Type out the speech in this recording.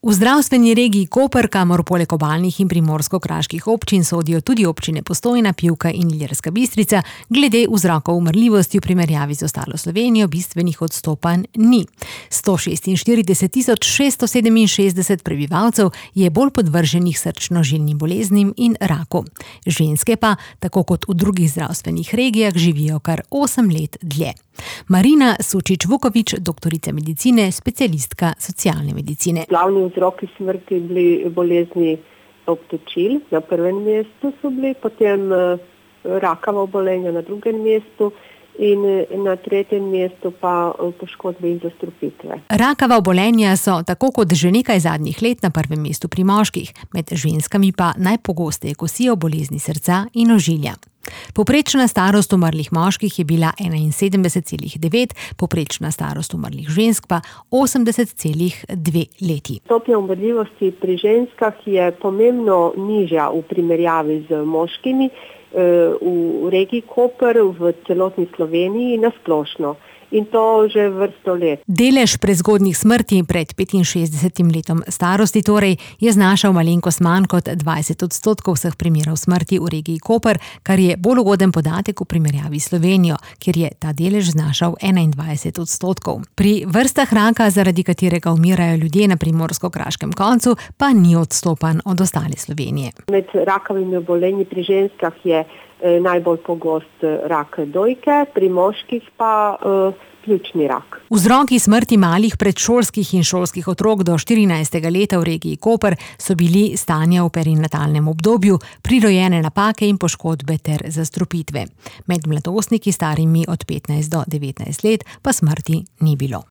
V zdravstveni regiji Koper, kamor poleg obalnih in primorsko-kraških občin sodijo tudi občine Postojna, Pivka in Ilirska Bistrica, glede vzrokov umrljivosti v primerjavi z ostalo Slovenijo bistvenih odstopanj ni. 146.667 prebivalcev je bolj podvrženih srčno-žilnim boleznim in raku. Ženske pa, tako kot v drugih zdravstvenih regijah, živijo kar 8 let dlje. Marina Sučič-Vukovič, doktorica medicine, specialistka socialne medicine. Glavni vzroki smrti bili bolezni obtočil, na prvem mestu so bili, potem rakava obolenja na drugem mestu in na tretjem mestu pa poškodbe in zastrupitve. Rakava obolenja so tako kot že nekaj zadnjih let na prvem mestu pri moških, med ženskami pa najpogosteje kosijo bolezni srca in ožilja. Povprečna starost umrlih moških je bila 71,9, povprečna starost umrlih žensk pa 80,2 leti. Stopnja umrljivosti pri ženskah je pomembno nižja v primerjavi z moškimi v regiji Koper, v celotni Sloveniji nasplošno. In to že vrsto let. Delež prezgodnjih smrti pred 65 letom starosti torej je znašal malenkost manj kot 20% vseh primerov smrti v regiji Koper, kar je bolj ugoden podatek v primerjavi s Slovenijo, kjer je ta delež znašal 21%. Pri vrstah raka, zaradi katerega umirajo ljudje na primorsko-kraškem koncu, pa ni odstopan od ostale Slovenije. Med rakavimi obolenji pri ženskah je najbolj pogost rak dojke, pri moških pa pljučni rak. Vzroki smrti malih predšolskih in šolskih otrok do 14. leta v regiji Koper so bili stanja v perinatalnem obdobju, prirojene napake in poškodbe ter zastrupitve. Med mladostniki starimi od 15 do 19 let pa smrti ni bilo.